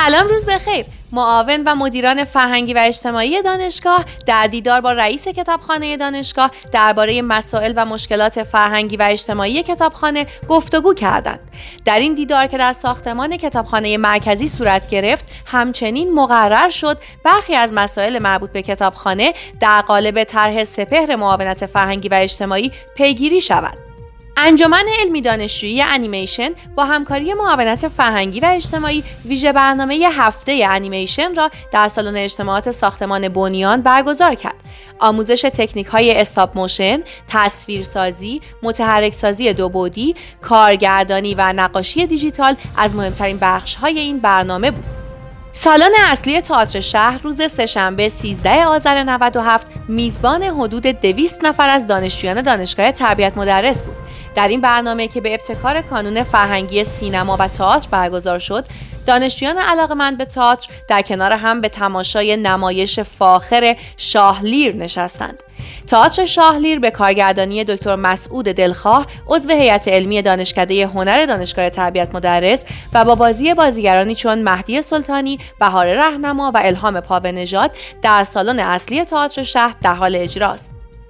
سلام، روز بخیر. معاون و مدیران فرهنگی و اجتماعی دانشگاه در دیدار با رئیس کتابخانه دانشگاه درباره مسائل و مشکلات فرهنگی و اجتماعی کتابخانه گفتگو کردند. در این دیدار که در ساختمان کتابخانه مرکزی صورت گرفت، همچنین مقرر شد برخی از مسائل مربوط به کتابخانه در قالب طرح سپهر معاونت فرهنگی و اجتماعی پیگیری شود. انجمن علمی دانشجویی انیمیشن با همکاری معاونت فرهنگی و اجتماعی ویژه برنامه هفته انیمیشن را در سالن اجتماعات ساختمان بنیان برگزار کرد. آموزش تکنیک‌های استاپ موشن، تصویرسازی، متحرکسازی دو بعدی، کارگردانی و نقاشی دیجیتال از مهمترین بخش‌های این برنامه بود. سالن اصلی تئاتر شهر روز سه‌شنبه 13 آذر 97 میزبان حدود 200 نفر از دانشجویان دانشگاه تربیت مدرس بود. در این برنامه که به ابتکار کانون فرهنگی سینما و تئاتر برگزار شد، دانشجویان علاقه‌مند به تئاتر در کنار هم به تماشای نمایش فاخر شاهلیر نشستند. تئاتر شاهلیر به کارگردانی دکتر مسعود دلخواه، عضو هیئت علمی دانشکده هنر دانشگاه تربیت مدرس و با بازی بازیگرانی چون مهدی سلطانی، بهار رهنما و الهام پاونژاد در سالن اصلی تئاتر شهر در حال اجراست.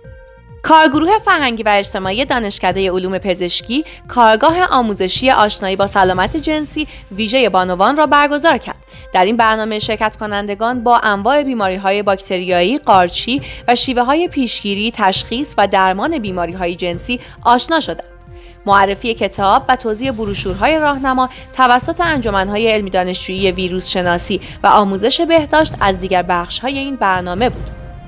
کارگروه فرهنگی و اجتماعی دانشکده علوم پزشکی کارگاه آموزشی آشنایی با سلامت جنسی ویژه بانوان را برگزار کرد. در این برنامه شرکت کنندگان با انواع بیماری‌های باکتریایی، قارچی و شیوه‌های پیشگیری، تشخیص و درمان بیماری‌های جنسی آشنا شدند. معرفی کتاب و توزیع بروشورهای راهنما توسط انجمن‌های علمی دانشجویی ویروس شناسی و آموزش بهداشت از دیگر بخش‌های این برنامه بود.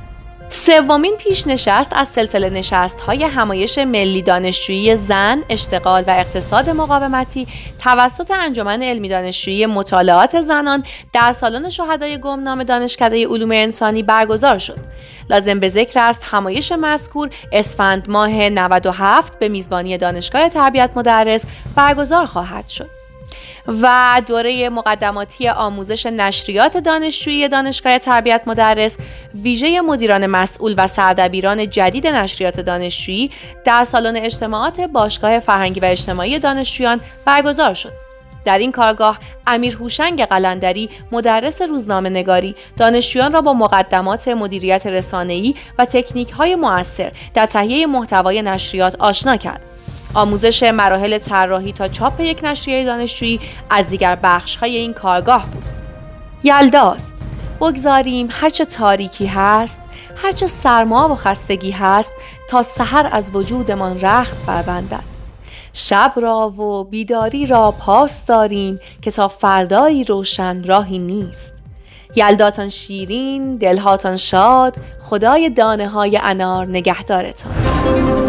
سومین پیشنشست از سلسله نشست‌های همایش ملی دانشجویی زن، اشتغال و اقتصاد مقاومتی توسط انجمن علمی دانشجویی مطالعات زنان در سالن شهدای گمنام دانشکده علوم انسانی برگزار شد. لازم به ذکر است همایش مذکور اسفند ماه 97 به میزبانی دانشگاه تربیت مدرس برگزار خواهد شد و دوره مقدماتی آموزش نشریات دانشجویی دانشگاه تربیت مدرس ویژه مدیران مسئول و سردبیران جدید نشریات دانشجویی در سالن اجتماعات باشگاه فرهنگی و اجتماعی دانشجویان برگزار شد. در این کارگاه امیر هوشنگ قلندری، مدرس روزنامه نگاری، دانشجویان را با مقدمات مدیریت رسانه‌ای و تکنیک‌های مؤثر در تهیه محتوای نشریات آشنا کرد. آموزش مراحل طراحی تا چاپ یک نشریه دانشجویی از دیگر بخش‌های این کارگاه بود. یلداست. بگذاریم هرچه تاریکی هست، هرچه سرما و خستگی هست، تا سحر از وجودمان رخت بربندد. شب را و بیداری را پاس داریم که تا فردایی روشن راهی نیست. یلداتان شیرین، دلهاتان شاد، خدای دانه های انار نگهدارتان.